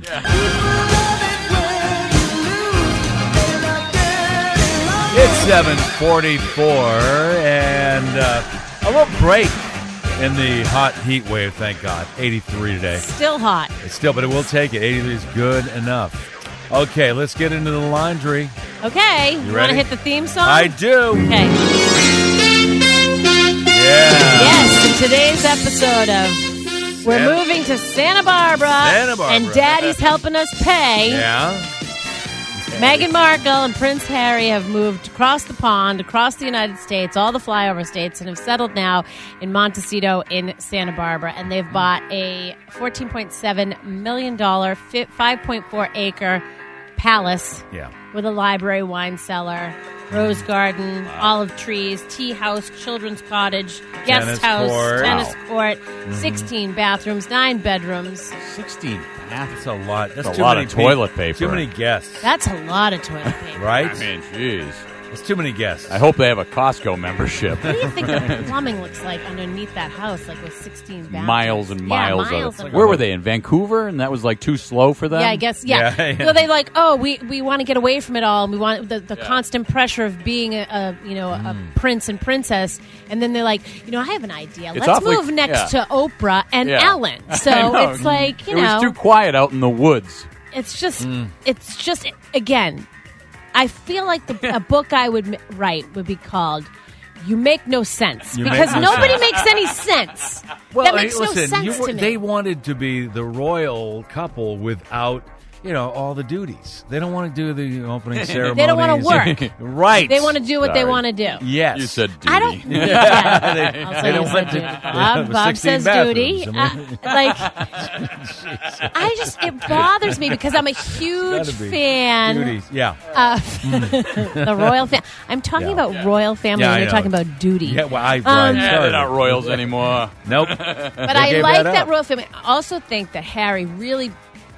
It's seven forty-four, and uh, a little break in the hot heat wave, thank God. eighty-three today. Still hot. It's still, but it will take it. eighty-three is good enough. Okay, let's get into the laundry. Okay. You, want ready? to hit the theme song? I do. Okay. Yeah. Yes, in today's episode of We're Santa- Moving to Santa Barbara, Santa Barbara. and Daddy's helping us pay. Yeah. Meghan Markle and Prince Harry have moved across the pond, across the United States, all the flyover states, and have settled now in Montecito in Santa Barbara. And they've bought a fourteen point seven million dollars, five point four acre palace Yeah. with a library, wine cellar, rose garden, olive trees, tea house, children's cottage, guest Tennis house, court. tennis Wow. court, Mhm. sixteen bathrooms, nine bedrooms. sixteen That's a lot. That's, That's a too lot many of toilet pe- paper. Too many guests. That's a lot of toilet paper. Right? I mean, jeez. It's too many guests. I hope they have a Costco membership. What do you think the plumbing looks like underneath that house, like with sixteen bathrooms? Miles and miles, yeah, miles of and it. Where were they, in Vancouver? And that was like too slow for them? Yeah, I guess, yeah. Yeah, yeah. So they like, oh, we, we want to get away from it all, and we want the, the constant pressure of being a, a you know a Mm. prince and princess, and then they're like, you know, I have an idea. It's Let's awfully- move next yeah. to Oprah and Yeah. Ellen. So I know. it's like, you it know, was too quiet out in the woods. it's just, Mm. it's just again. I feel like the, a book I would m- write would be called "You Make No Sense" You Make because No nobody Sense. makes any sense. Well, that hey, makes listen, no sense you were- to me. they wanted to be the royal couple without, you know, all the duties. They don't want to do the opening ceremonies. They don't want to work. Right. They want to do what they Sorry. want to do. Yes. You said duty. I don't. Yeah. Yeah. They- Also, they you don't said want to- duty. they Bob, have Bob sixteen says duty. bathrooms. Uh, like, I just it bothers me because I'm a huge Gotta be. fan Duties. Yeah. of the royal family. I'm talking Yeah. about Yeah. royal family Yeah, when I you're know. talking about duty. Yeah, well, I, Um, right, Yeah, sorry. they're not royals anymore. Nope. But They I gave like that that, up. royal family. I also think that Harry really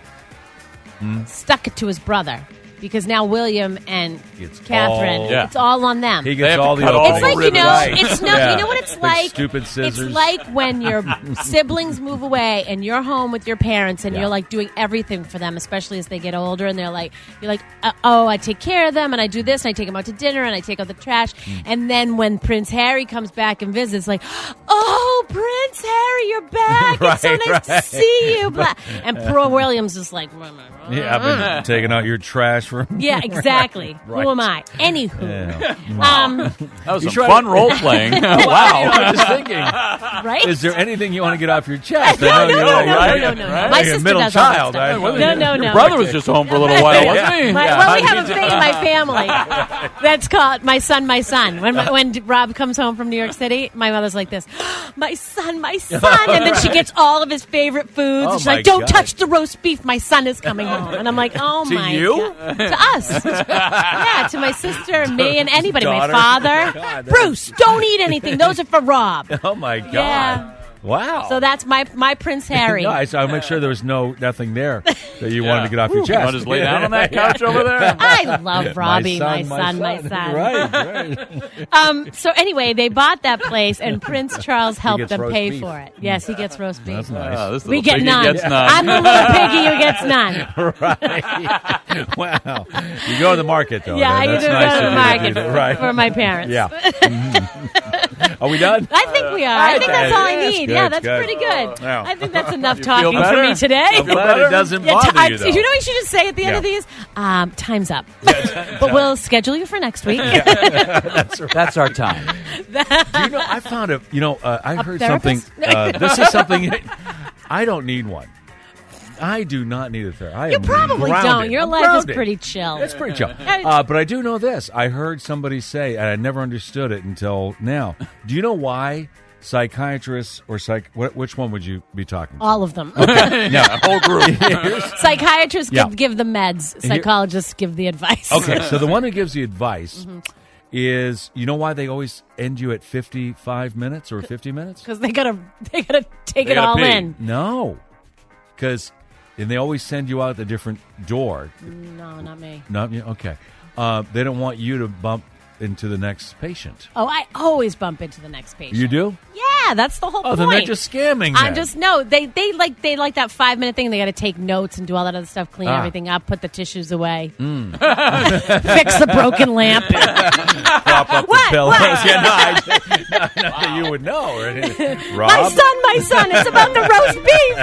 Hmm? stuck it to his brother. Because now William and It's Catherine, all- Yeah. it's all on them. He They gets have all to the cut all openings. It's like, you ribbons. know, Right. it's not, Yeah. you know what it's Big like? stupid scissors. It's like when your siblings move away and you're home with your parents and Yeah. you're like doing everything for them, especially as they get older and they're like, you're like, uh, oh, I take care of them and I do this and I take them out to dinner and I take out the trash. Mm. And then when Prince Harry comes back and visits, like, oh, Prince Harry, you're back. It's so Right, nice to right. see you. Blah. And poor William's just like, Yeah, I've been taking out your trash from. yeah, exactly. Right. Who am I? Anywho. Yeah. Um, That was You some try fun to- role playing. You know, Wow. I'm just thinking. right? Is there anything you want to get off your chest? No, I know no, you're no, like- no, right? no, no, no. Right? My You're a sister middle does all that child. stuff. I- No, no, Your no. brother was just home for a little while, wasn't he? My, Yeah. well, we How have a did thing you- in my family that's called "My Son, My Son." When my, when Rob comes home from New York City, my mother's like this: "My son, my son." and then she gets all of his favorite foods. Oh, and she's my like, don't God. touch the roast beef. My son is coming home. And I'm like, oh, To my you? God. To us. Yeah, to my sister and me and anybody. Daughter. My father. God, Bruce, don't eat anything. Those are for Rob. Oh, my God. Yeah. Wow. So that's my my Prince Harry. Nice. I'll make sure there was no nothing there that you wanted to get off your Ooh, chest. you want to just lay down on that couch over there? I love Robbie, my My son, son, my my son. son. Right, right. Um, so anyway, they bought that place, and Prince Charles helped gets them roast pay beef. for it. Yes, he gets roast beef. That's nice. Oh, this We little get piggy none. gets none. I'm the little piggy who gets none. Right. Wow. You go to the market, though. Yeah, I That's do nice go to of the you market do that. Right. for my parents. Yeah. Mhm. Are we done? I think we are. I think that's all I Yes, need. good, yeah, that's good. pretty good. Yeah. I think that's enough You talking feel for better? me today. I'm glad it doesn't Yeah, bother ti- you, though. You know what you should just say at the end of Yeah. these? Um, time's up. But we'll schedule you for next week. That's right. That's our time. Do you know, I found a, you know, uh, I A heard therapist? something. Uh, this is something, I don't need one. I do not need a therapist. I You am probably grounded. don't. Your I'm life grounded. is pretty chill. It's pretty chill. Uh, but I do know this. I heard somebody say, and I never understood it until now. Do you know why psychiatrists or psych? Wh- which one would you be talking to? All of them. Yeah, whole group. Psychiatrists Yeah. give, give the meds. Psychologists give the advice. Okay, so the one who gives the advice Mm-hmm. is, you know why they always end you at fifty-five minutes or fifty minutes? Because they gotta they gotta take They it gotta all pee. in. No, because and they always send you out a different door. No, not me. Not you. Okay, uh, they don't want you to bump into the next patient. Oh, I always bump into the next patient. You do? Yeah, that's the whole Oh, point. then they're just scamming. I'm then. just no. They they like they like that five minute thing. They got to take notes and do all that other stuff, clean Ah. everything up, put the tissues away, Mm. fix the broken lamp. prop up What? the pillows. What? Yeah, no, I, not that you would know. Or anything. Rob? My son, my son. It's about the roast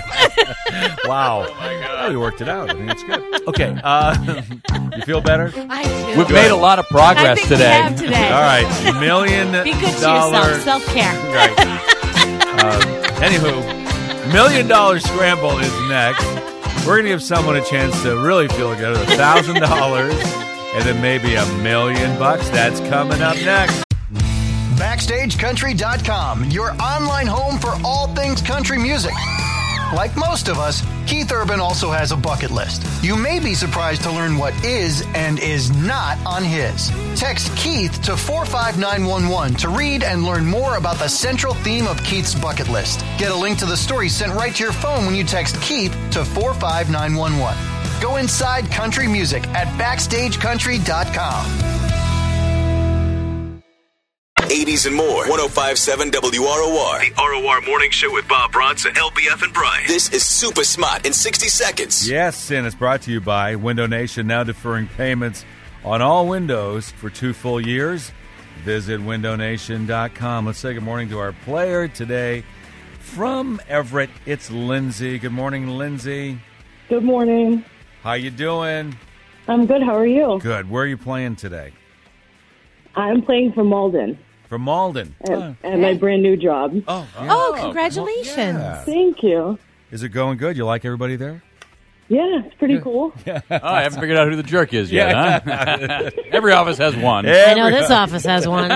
beef. Wow. Oh, you worked it out. I think it's good. Okay. Uh, you feel better? I do. We've made a lot of progress I think we today. have today. All right. Million Be good to dollar. yourself. Self care. Right. Uh, anywho, million dollar scramble is next. We're going to give someone a chance to really feel good. A thousand dollars and then maybe a million bucks. That's coming up next. Backstage Country dot com, your online home for all things country music. Like most of us, Keith Urban also has a bucket list. You may be surprised to learn what is and is not on his. Text Keith to four five nine one one to read and learn more about the central theme of Keith's bucket list. Get a link to the story sent right to your phone when you text Keith to four five nine one one. Go inside country music at Backstage Country dot com. eighties and more. ten fifty-seven W R O R. The R O R Morning Show with Bob Bronson, L B F, and Brian. This is Super Smart in sixty seconds. Yes, and it's brought to you by Window Nation, now deferring payments on all windows for two full years. Visit window nation dot com. Let's say good morning to our player today from Everett. It's Lindsay. Good morning, Lindsay. Good morning. How you doing? I'm good. How are you? Good. Where are you playing today? I'm playing for Malden From Malden. at, at my brand new job. Oh, Oh, congratulations. yeah. Thank you. Is it going good? You like everybody there? Yeah, it's pretty cool. Oh, I haven't figured out who the jerk is yet, huh? Every office has one. I know this office has one.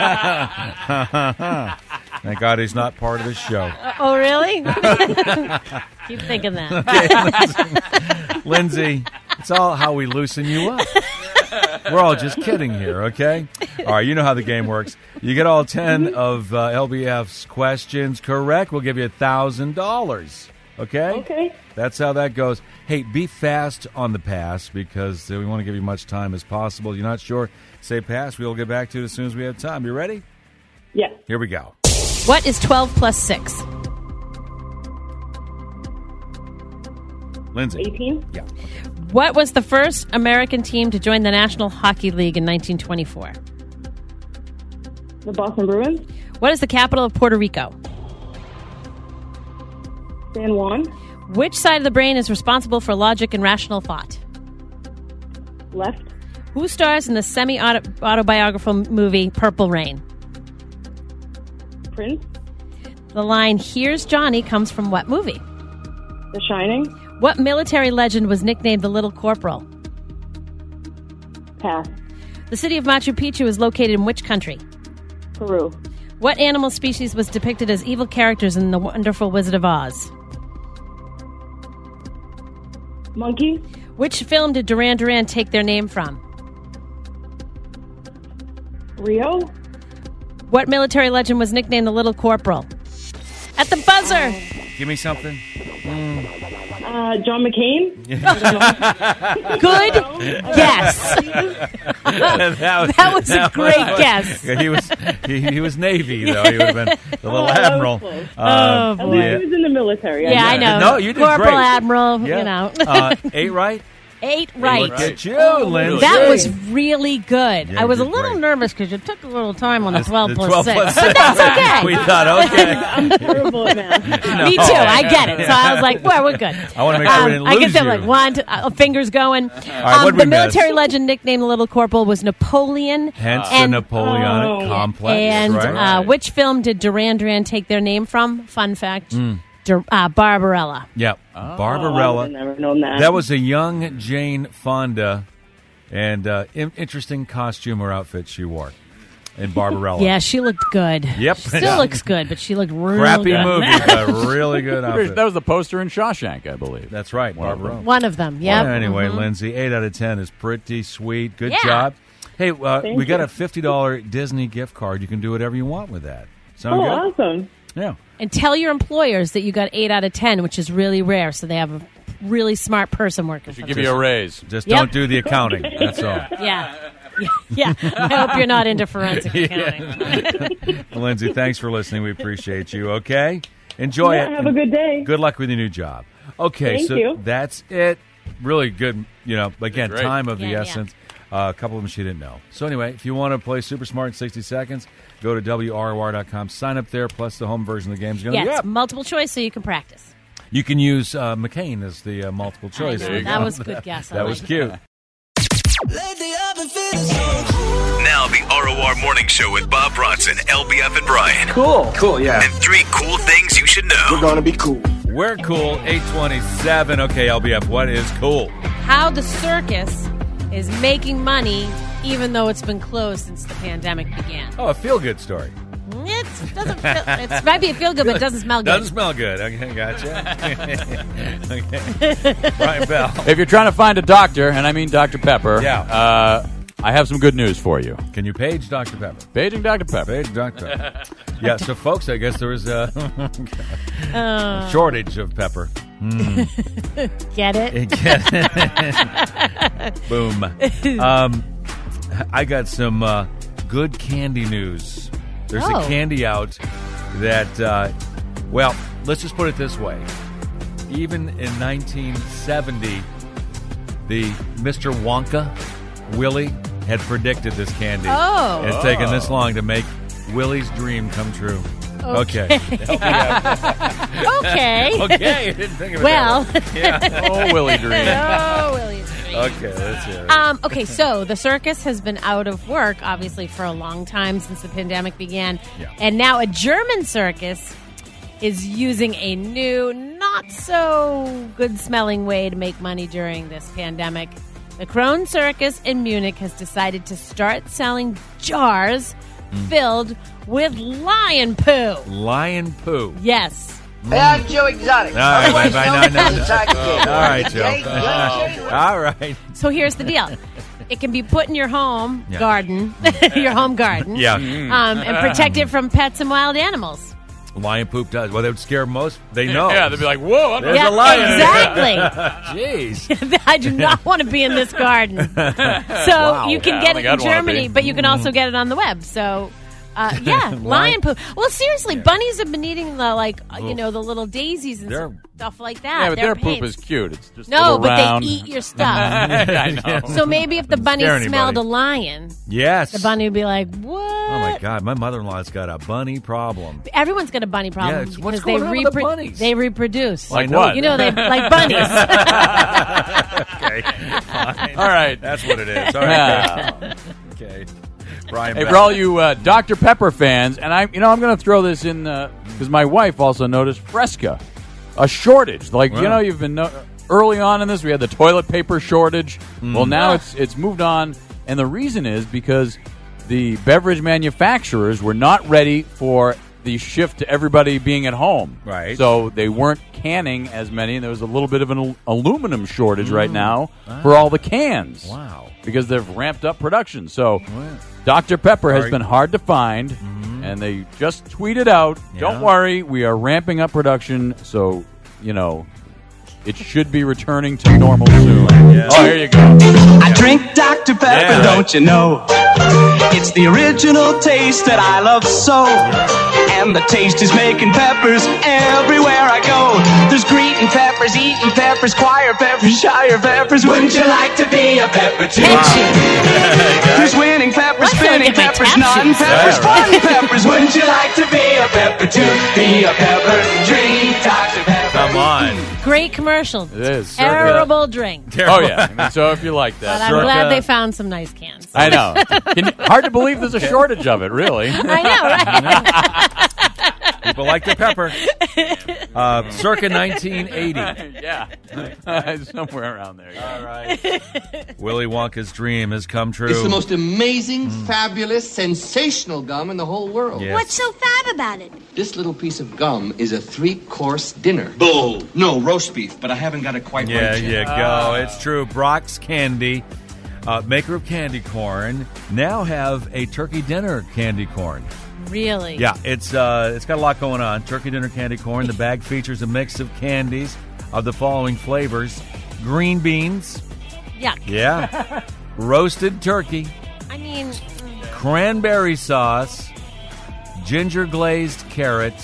Thank God he's not part of this show. Oh, really? Keep thinking that. Lindsay, it's all how we loosen you up. We're all just kidding here, okay? All right, you know how the game works. You get all ten of uh, L B F's questions correct, we'll give you one thousand dollars, okay? Okay. That's how that goes. Hey, be fast on the pass because uh, we want to give you much time as possible. You're not sure? Say pass. We'll get back to it as soon as we have time. You ready? Yeah. Here we go. What is twelve plus six? Lindsay. eighteen. Yeah. What was the first American team to join the National Hockey League in nineteen twenty-four? The Boston Bruins. What is the capital of Puerto Rico? San Juan. Which side of the brain is responsible for logic and rational thought? Left. Who stars in the semi-autobiographical movie Purple Rain? Prince. The line, "Here's Johnny," comes from what movie? The Shining. What military legend was nicknamed the Little Corporal? Pass. The city of Machu Picchu is located in which country? Peru. What animal species was depicted as evil characters in The Wonderful Wizard of Oz? Monkey. Which film did Duran Duran take their name from? Rio. What military legend was nicknamed the Little Corporal? At the buzzer! Give me something. Mm. Uh, John McCain. Good guess. that was, that was that a great was, guess. He was he, he was Navy though. He would have been the little Oh, admiral. that was Uh, At least he was in the military. Yeah, I know. No, you did Corporal, great. Admiral, Yeah. you know. uh, eight right. Eight right. Look at you, Lindsay. That was really good. Yeah, I was a you did little great. nervous because you took a little time on the That's twelve the plus twelve six. plus But six. that's okay. We thought, okay. I'm terrible at math. Me too. I get it. So I was like, well, we're good. I want to make sure we didn't I lose get them you. like one, two, uh, fingers going. right, um, what'd the we military miss? legend nicknamed the Little Corporal was Napoleon. Hence and, the Napoleonic Oh. complex, And right? uh, which film did Duran Duran take their name from? Fun fact. Mm. Dur- uh, Barbarella. Yeah, Oh, I Barbarella. would have never known that. That was a young Jane Fonda, and uh, in- interesting costume or outfit she wore in Barbarella. Yeah, she looked good. Yep. She still looks good, but she looked real Crappy good. movie, but a really good outfit. That was the poster in Shawshank, I believe. That's right, One of Barbarella. them. One of them, yeah. Well, anyway, Mhm. Lindsay, eight out of ten is pretty sweet. Good Yeah. job. Hey, uh, Thank we got you. a fifty dollars Disney gift card. You can do whatever you want with that. Sound Oh, good? awesome. Yeah. And tell your employers that you got eight out of ten, which is really rare, so they have a really smart person working for Should them. give you a raise. Just Yep. don't do the accounting. That's all. Yeah. Yeah. I hope you're not into forensic accounting. Lindsay, thanks for listening. We appreciate you. Okay? Enjoy Yeah, it. have a good day. Good luck with your new job. Okay, Thank so you. that's it. Really good, you know, again, Great. time of the Yeah, yeah. essence. Uh, a couple of them she didn't know. So anyway, if you want to play Super Smart in sixty seconds, go to W R O R dot com. Sign up there, plus the home version of the game is going to Yeah, be it's up. multiple choice, so you can practice. You can use uh, McCain as the uh, multiple choice. know. There you That go. was a good guess. I That like was it. cute. Now the R O R Morning Show with Bob Bronson, L B F, and Brian. Cool. Cool, yeah. And three cool things you should know. We're going to be cool. We're cool. eight twenty-seven. Okay, L B F, what is cool? How the circus is making money even though it's been closed since the pandemic began. Oh, a feel-good story. It doesn't feel, it might be a feel good, but it doesn't smell good. Doesn't smell good. Okay, gotcha. Okay. Brian Bell. If you're trying to find a doctor, and I mean Doctor Pepper, Yeah. uh, I have some good news for you. Can you page Doctor Pepper? Paging Doctor Pepper. Page Doctor Pepper. Yeah, so folks, I guess there was a Uh, shortage of pepper. Mm. Get it? Boom. Um, I got some uh, good candy news. There's Oh. a candy out that, uh, well, let's just put it this way. Even in nineteen seventy, the Mister Wonka, Willy, had predicted this candy. Oh. And it's taken this long to make Willy's dream come true. Okay. Okay. Okay. I didn't think of it Well. that way. Yeah. Oh, Willy dream. Oh, Willie's dream. Okay, let's hear it. Um, okay, so the circus has been out of work, obviously, for a long time since the pandemic began. Yeah. And now a German circus is using a new, not so good smelling way to make money during this pandemic. The Krohn Circus in Munich has decided to start selling jars filled with lion poo. Lion poo. Yes. Hey, I'm Joe Exotic. All right, bye, bye, no, no, no. Tiger King. All right, Jake, Joe. Jake, All right. So here's the deal. It can be put in your home Yeah. garden, your home garden, Yeah. um, and protect it from pets and wild animals. Lion poop does. Well, they would scare most. They know. Yeah, they'd be like, whoa, I'm There's Yeah, a lion. exactly. Jeez. I do not want to be in this garden. So Wow. you can Yeah, I get don't it think in I'd wanna Germany, be. but you can also get it on the web. So, uh, yeah, lion poo. Well, seriously, bunnies have been eating the like, uh, you know, the little daisies and They're- stuff like that. Yeah, but They're their poop pains. is cute. It's just a No, little but round. they eat your stuff. I know. So maybe if the bunny scare smelled anybody. a lion, Yes. the bunny would be like, "What?" Oh my God, my mother-in-law's got a bunny problem. Everyone's got a bunny problem Yeah, it's- what's because they going on with the bunnies? they reproduce. Like I know. what? You know, they like bunnies. Okay, fine. All right. That's what it is. All right. Yeah. Okay. Brian Hey, Bell. for all you uh, Doctor Pepper fans, and I, you know, I'm going to throw this in because my wife also noticed Fresca, a shortage. Like you Wow. know, you've been no- early on in this. We had the toilet paper shortage. Mm. Well, now Ugh. it's it's moved on, and the reason is because the beverage manufacturers were not ready for the shift to everybody being at home. Right. So they weren't canning as many, and there was a little bit of an al- aluminum shortage Mm. right now Ah. for all the cans. Wow. Because they've ramped up production. So Doctor Pepper has Are- been hard to find, Mm-hmm. and they just tweeted out, don't Yeah. worry, we are ramping up production, so, you know, it should be returning to normal soon. Yeah. Oh, here you go. I drink Doctor Pepper, Yeah. don't you know? It's the original taste that I love so. And the taste is making peppers everywhere I go. There's greeting peppers, eating peppers, choir peppers, shire peppers. Wouldn't you like to be a pepper too? There's winning peppers, Why feel like spinning my peppers, tap non shoes? peppers, Yeah, fun peppers. Wouldn't you like to be a pepper too? Be a pepper, drink Doctor Pepper. Come on. Great commercial. It is. Terrible drink. Oh, yeah. I mean, so if you like But that. I'm Circa- glad they found some nice cans. I know. Can you, hard to believe there's a shortage of it, really. I know, right? People like the pepper. Uh, circa nineteen eighty. Yeah. Somewhere around there. Yeah. All right. Willy Wonka's dream has come true. It's the most amazing, fabulous, sensational gum in the whole world. Yes. What's so fab about it? This little piece of gum is a three-course dinner. Bull. No, roast beef, but I haven't got it quite Yeah, right you yet. go. It's true. Brock's Candy, uh, maker of candy corn, now have a turkey dinner candy corn. Really? Yeah, it's uh, it's got a lot going on. Turkey dinner candy corn. The bag features a mix of candies of the following flavors: green beans, Yuck. yeah, roasted turkey, I mean, mm, cranberry sauce, ginger glazed carrot,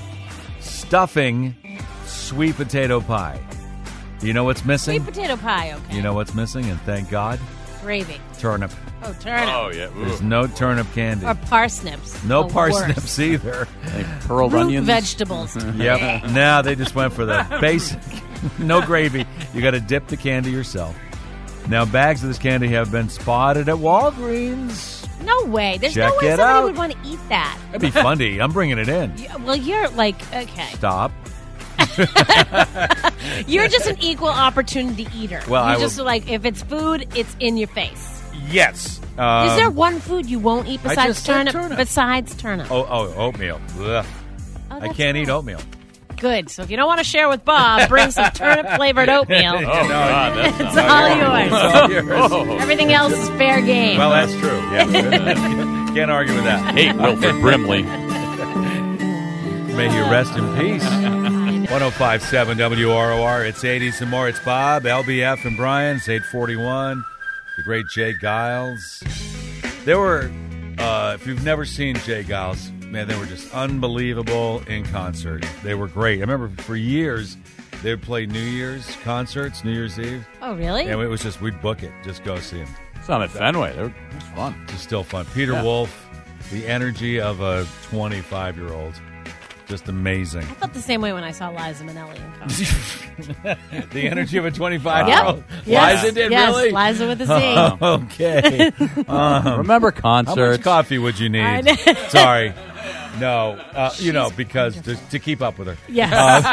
stuffing, sweet potato pie. You know what's missing? sweet potato pie, okay. You know what's missing, and thank God? Gravy. Turnip. Oh, turnip. Oh, yeah. Ooh. There's no turnip candy. Or parsnips. No The parsnips worst. either. They pearled Root onions. vegetables. Yep. Now they just went for the basic. No gravy. You got to dip the candy yourself. Now, bags of this candy have been spotted at Walgreens. No way. There's Check no way it somebody out. would want to eat that. That'd be funny. I'm bringing it in. Yeah, well, you're like, okay. Stop. You're just an equal opportunity eater. Well, you I just will- like, if it's food, it's in your face. Yes. Um, Is there one food you won't eat I besides just said turnip, turnip. Besides turnip. Oh, oh, oatmeal. Ugh. Oh, I that's can't eat nice. oatmeal. Good. So if you don't want to share with Bob, bring some turnip-flavored oatmeal. Oh, God. That It's sounds all It's yours. all yours. Oh. Everything else is fair game. Well, that's true. Yeah. Can't argue with that. Hate Wilford Brimley. May he rest in peace. one oh five point seven W R O R. It's eighties and more. It's Bob, L B F, and Brian. It's eight forty-one. The great Jay Giles. There were, uh, if you've never seen Jay Giles, man, they were just unbelievable in concert. They were great. I remember for years they would play New Year's concerts, New Year's Eve. Oh, really? And it was just, we'd book it. Just go see him. It's not at Fenway. It was fun. Just still fun. Peter Yeah. Wolf, the energy of a twenty-five-year-old. Just amazing. I felt the same way when I saw Liza Minnelli in concert. The energy of a twenty-five-year-old. Yep. Yes. Liza did, Yes, really? Liza with a Z. Okay. Um, Remember how concerts? much coffee would you I need? know. Sorry. No. Uh, you know, because to, to keep up with her. Yes.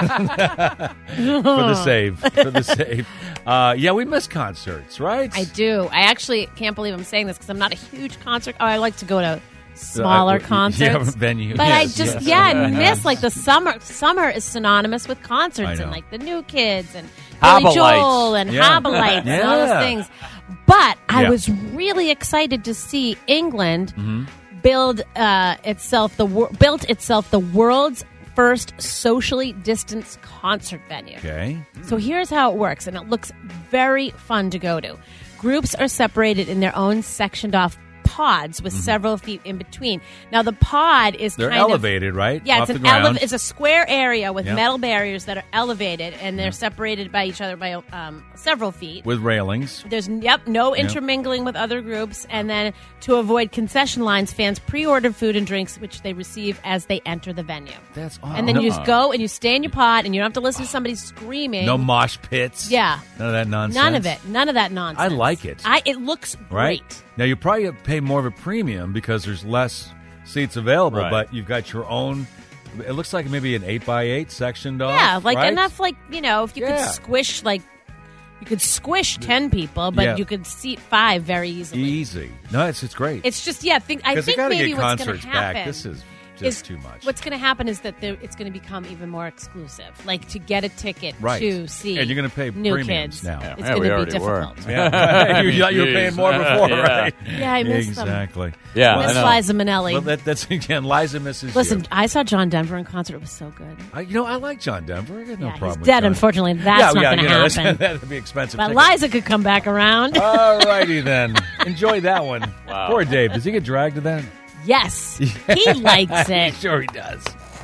Uh, for the save. For the save. Uh, yeah, we miss concerts, right? I do. I actually can't believe I'm saying this because I'm not a huge concert. Oh, I like to go to smaller Uh, concerts. yeah, venue. But Yes, I just, yes. yeah, I miss like the summer. Summer is synonymous with I concerts know. and like the New Kids and Harbor Billy Joel Lights. and Yeah. Harbor Lights and all Yeah. those things. But I Yeah. was really excited to see England Mhm. build uh, itself the wor- built itself the world's first socially distanced concert venue. Okay. So here's how it works, and it looks very fun to go to. Groups are separated in their own sectioned off pods with several feet in between. Now the pod is Mm-hmm. They're kind elevated, of, right? Yeah, Off it's the an ele- ground. it's a square area with Yep. metal barriers that are elevated, and they're separated by each other by um, several feet. With railings. There's yep no Yep. intermingling with other groups, and then to avoid concession lines, fans pre-order food and drinks, which they receive as they enter the venue. That's And then you just go and you stay in your pod, and you don't have to listen to somebody screaming. No mosh pits. Yeah. None of that nonsense. None of it. None of that nonsense. I like it. I it looks Right? great. Now, you probably pay more of a premium because there's less seats available, Right. but you've got your own. It looks like maybe an eight by eight sectioned off. Yeah, like right? enough, like you know, if you Yeah. could squish like You could squish ten people, but Yeah. you could seat five very easily. Easy. No, it's it's great. It's just yeah. Think I 'Cause they think gotta maybe get what's going concerts to back. happen. This is just is too much. What's going to happen is that there- it's going to become even more exclusive. Like to get a ticket Right. to see, And you're gonna pay new premiums kids now. It's Yeah, going we to be already difficult. were. Yeah. you thought you were paying more before, Yeah. right? Yeah, I missed them. Exactly. Yeah, Miss I know. Liza Minnelli. Well, that, that's again, Liza misses Listen, you. I saw John Denver in concert. It was so good. I, you know, I like John Denver. I got no Yeah, problem he's with dead, John. unfortunately. That's yeah, not yeah, going to you know, that's- happen. That'd be expensive. But ticket. Liza could come back around. All righty then. Enjoy that one. Wow. Poor Dave. Does he get dragged to that? Yes, he likes it. Sure he does.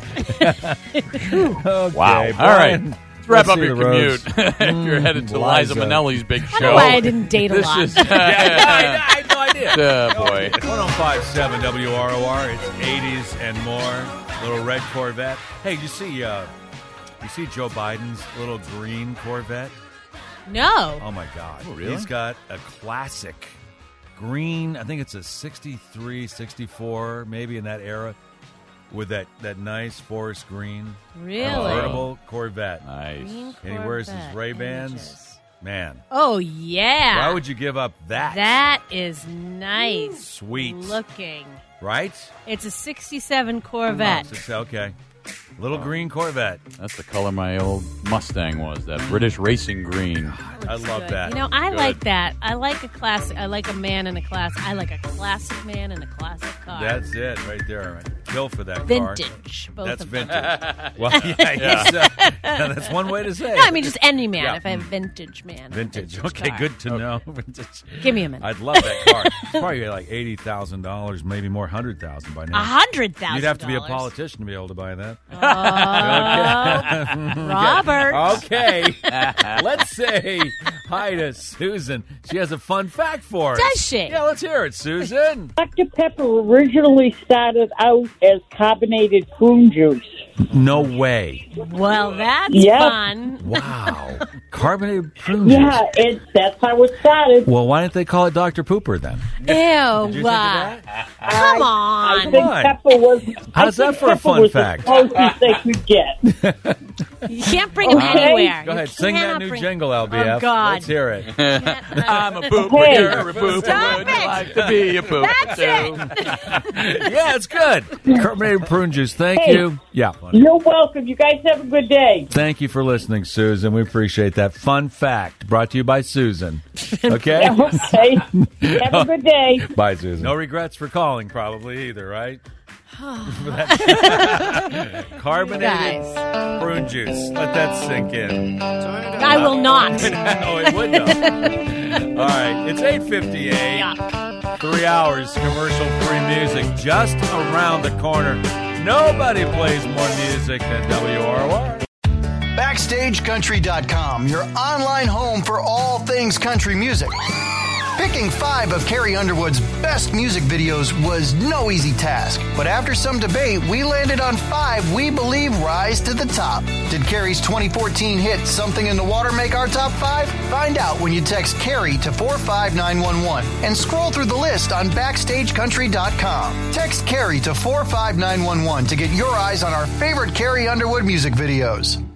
okay, Wow. All Brian, right. Let's wrap let's up see your the roads. commute. if you're headed to Liza. Liza Minnelli's big I show. don't know why I didn't date a This lot. is yeah, I, I had no idea. Oh, boy. one oh five point seven W R O R. It's eighties and more. Little red Corvette. Hey, you see, uh, you see Joe Biden's little green Corvette? No. Oh my God! Oh, really? He's got a classic green. I think it's a sixty-three, sixty-four, maybe in that era, with that, that nice forest green Really? convertible Corvette. Nice. Green And he wears his Corvette Ray Bans. images. Man, Oh yeah. why would you give up that? That is nice. Sweet. looking. Right? It's a sixty-seven Corvette. It's okay. Little green Corvette. That's the color my old Mustang was, that British racing green. I love Good. that. You know, I Good. like that. I like a classic. I like a man in a class. I like a classic man in a classic car. That's it right there. Kill for that car. Vintage, both That's of them. vintage. Well, yeah, yes, uh, that's one way to say it. No, I mean just any man. Yeah. If I have vintage man, Vintage. vintage Okay, car. good to know. Vintage. Give me a minute. I'd love that car. It's probably like eighty thousand dollars, maybe more, hundred thousand by now. A hundred thousand. You'd have to be a politician to be able to buy that. Oh, Robert. Okay. Let's say hi to Susan. She has a fun fact for us. Does she? Yeah, let's hear it, Susan. Doctor Pepper originally started out as carbonated prune juice. No way. Well, that's Yep. fun. Wow. Carbonated prune juice. Yeah, it, that's how it started. Well, why didn't they call it Doctor Pooper then? Ew. you think of uh, that? Come I on. think on. Pepper was. How's I that think for a Pepper fun was fact? The closest they could get. You can't bring him Okay. anywhere. Go You ahead, sing that cannot new bring- jingle, L B F. Oh, God. Let's hear it. I'm a pooper, Hey. you're a pooper. Stop Would you it. like to be a pooper That's too? it. Yeah, it's good. Carbonated prune juice. Thank Hey. you. Yeah. You're welcome. You guys have a good day. Thank you for listening, Susan. We appreciate that. Fun fact brought to you by Susan. Okay? Okay. Have a good day. Bye, Susan. No regrets for calling, probably, either, right? Carbonated Guys. prune juice. Let that sink in. I will not. No, it would though. All right, it's eight fifty-eight. Three hours commercial-free music just around the corner. Nobody plays more music than W R O R. Backstage Country dot com, your online home for all things country music. Picking five of Carrie Underwood's best music videos was no easy task, but after some debate, we landed on five we believe rise to the top. Did Carrie's twenty fourteen hit Something in the Water make our top five? Find out when you text Carrie to four five nine one one and scroll through the list on Backstage Country dot com. Text Carrie to four five nine one one to get your eyes on our favorite Carrie Underwood music videos.